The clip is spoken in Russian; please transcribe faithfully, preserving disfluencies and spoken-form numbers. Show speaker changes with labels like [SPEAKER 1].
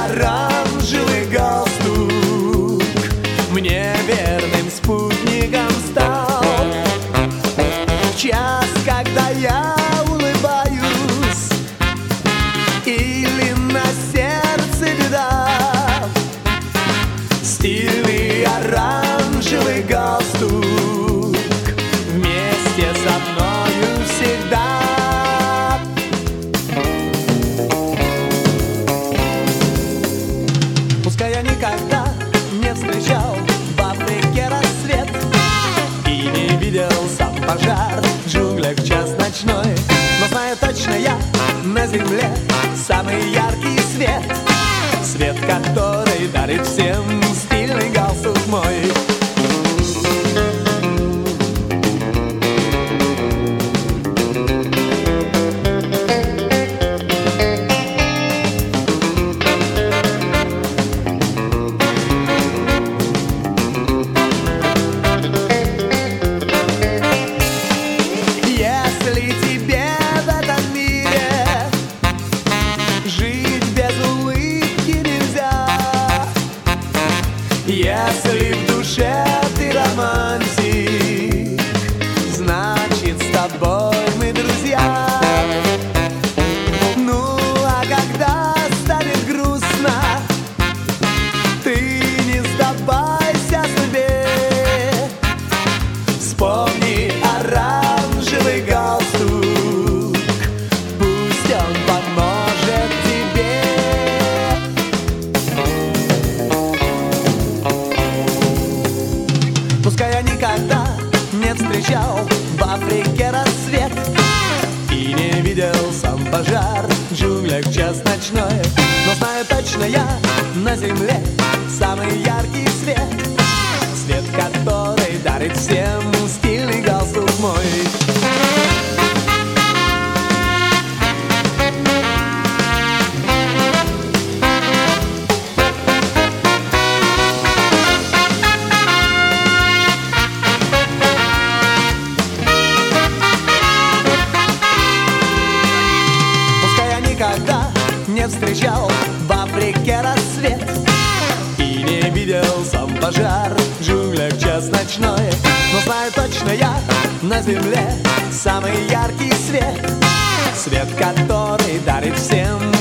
[SPEAKER 1] оранжевый галстук мне верным спутником стал. В час, когда я улыбаюсь или на сердце беда, стильный оранжевый галстук вместе со мною всегда. Пускай я никогда не встречал в Африке рассвет и не видел сам пожар в джунглях в час ночной, но знаю точно я на земле самый яркий свет, свет, который дарит всем стильный галстук мой. Если тебе в этом мире жить без улыбки нельзя, если в душе ты романтик, значит с тобой мы друзья. Ну а когда станет грустно, ты не сдавайся судьбе, вспомни оранжевый галстук, пусть он поможет тебе. Пускай я никогда не встречал в Африке рассвет и не видел сам пожар в джунглях в час ночной, но знаю точно я на земле самый яркий свет, свет, который дарит всем стильный галстук мой. Никогда не встречал в Африке рассвет и не видел сам пожар в джунглях в час ночной, но знаю точно я на земле самый яркий свет, свет, который дарит всем